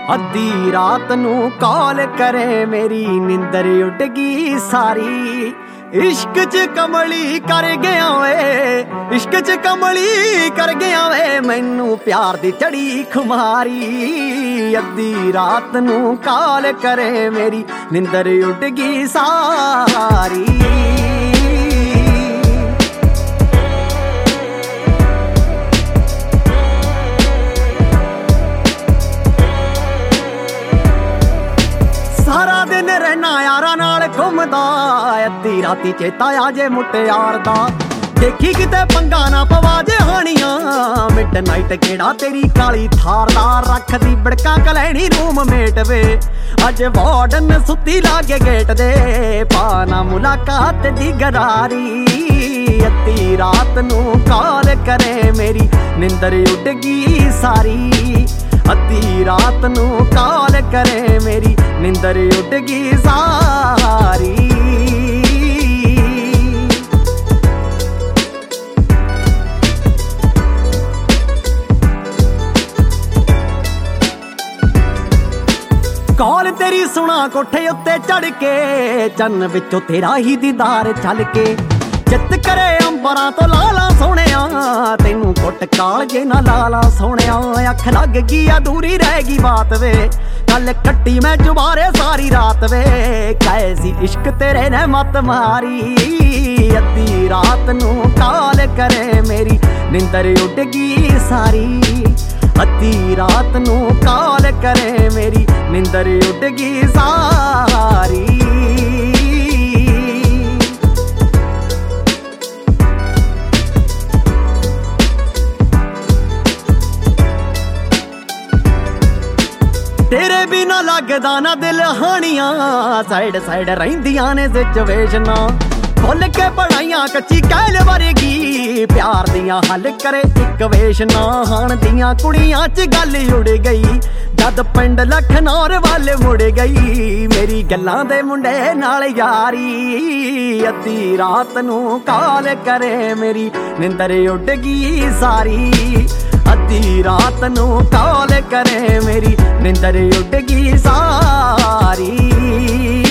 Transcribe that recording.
ਅੱਧੀ ਰਾਤ ਨੂੰ ਕਾਲ ਕਰੇ ਮੇਰੀ ਨਿੰਦਰ ਉੱਡ ਗਈ ਸਾਰੀ। ਇਸ਼ਕ ਚ ਕਮਲੀ ਕਰ ਗਿਆ ਵੇ, ਇਸ਼ਕ ਚ ਕਮਲੀ ਕਰ ਗਿਆ ਵੇ, ਮੈਨੂੰ ਪਿਆਰ ਦੀ ਚੜੀ ਖੁਮਾਰੀ। ਅੱਧੀ ਰਾਤ ਨੂੰ ਕਾਲ ਕਰੇ ਮੇਰੀ ਨਿੰਦਰ ਉੱਡ ਗਈ ਸਾਰੀ। ਸਾਰਾ ਦਿਨ ਰਹਿਣਾ ਯਾਰਾਂ ਨਾਲ ਘੁੰਮਦਾ, ਅੱਧੀ ਰਾਤੀ ਚੇਤਾ ਆ ਜੇ ਮੁਟਿਆਰ ਦਾ। ਦੇਖੀ ਕਿਤੇ ਪੰਗਾ ਨਾ ਪਵਾ ਜੇ ਹਾਣੀਆਂ, ਮਿਡ ਨਾਈਟ ਕਿਹੜਾ ਤੇਰੀ ਕਾਲੀ ਥਾਰ ਦਾ। ਰੱਖਦੀ ਬੜਕਾਂ ਕਲੈਣੀ ਰੂਮ ਮੇਟ ਵੇ, ਅੱਜ ਵਾਰਡਨ ਸੁੱਤੀ ਲਾਗੇ ਗੇਟ ਦੇ। ਪਾਣਾ ਮੁਲਾਕਾਤ ਦੀ ਗਰਾਰੀ, ਅੱਧੀ ਰਾਤ ਨੂੰ ਕਾਲ ਕਰੇ ਮੇਰੀ ਨਿੰਦਰ ਉੱਡ ਗਈ ਸਾਰੀ। ਅੱਧੀ ਰਾਤ ਨੂੰ ਕਾਲ ਕਰੇ ਮੇਰੀ ਨਿੰਦਰ ਉੱਡ ਗਈ ਸਾਰੀ। ਕਾਲ ਤੇਰੀ ਸੁਣਾ ਕੋਠੇ ਉੱਤੇ ਚੜ ਕੇ, ਚੰਨ ਵਿੱਚੋਂ ਤੇਰਾ ਹੀ ਦੀਦਾਰ ਛਲ ਕੇ। ਚਿੱਤ ਕਰੇ ਅੰਬਰਾਂ ਤੋਂ ਲਾਲਾ ਸੋਹਣਿਆ, ਤੈਨੂੰ ਕੁੱਟ ਕਾਲਜੇ ਨਾ ਲਾਲਾ ਸੋਹਣਿਆ। ਅੱਖ ਲੱਗ ਗਈ ਅਧੂਰੀ ਰਹਿ ਗਈ ਬਾਤ ਵੇ, ਕੱਲ ਕੱਟੀ ਮੈਂ ਜੁਬਾਰੇ ਸਾਰੀ ਰਾਤ ਵੇ। ਕਹੇ ਸੀ ਇਸ਼ਕ ਤੇਰੇ ਨੇ ਮੱਤ ਮਾਰੀ, ਅੱਧੀ ਰਾਤ ਨੂੰ ਕਾਲ ਕਰੇ ਮੇਰੀ ਨਿੰਦਰ ਉੱਡ ਗਈ ਸਾਰੀ। ਅੱਧੀ ਰਾਤ ਨੂੰ ਕਾਲ ਕਰੇ ਮੇਰੀ ਨਿੰਦਰ ਉੱਡ ਗਈ ਸਾਰੀ। ਤੇਰੇ ਬਿਨਾ ਲੱਗਦਾ ਨਾ ਦਿਲ ਹਾਣੀਆਂ, ਸਾਈਡ ਸਾਈਡ ਰਹਿੰਦੀਆਂ ਨੇ ਸਿਚੁਏਸ਼ਨਾਂ। ਖੁੱਲ ਕੇ ਪੜਾਈਆਂ ਕੱਚੀ ਕਹਿਲ ਵਰਗੀ, ਪਿਆਰ ਦੀਆਂ ਹੱਲ ਕਰੇ ਇਕਵੇਸ਼ਨਾਂ। ਹਾਣ ਦੀਆਂ ਕੁੜੀਆਂ ਚ ਗੱਲ ਉੜ ਗਈ, ਜਦ ਪਿੰਡ ਲਖਨੌਰ ਵੱਲ ਮੁੜ ਗਈ। ਮੇਰੀ ਗੱਲਾਂ ਦੇ ਮੁੰਡੇ ਨਾਲ ਯਾਰੀ, ਅੱਧੀ ਰਾਤ ਨੂੰ ਕਾਲ ਕਰੇ ਮੇਰੀ ਨਿੰਦਰ ਉੱਡ ਗਈ ਸਾਰੀ। ਅੱਧੀ ਰਾਤ ਨੂੰ ਕਾਲ ਕਰੇ ਮੇਰੀ ਨਿੰਦਰ ਉੱਡ ਗਈ ਸਾਰੀ।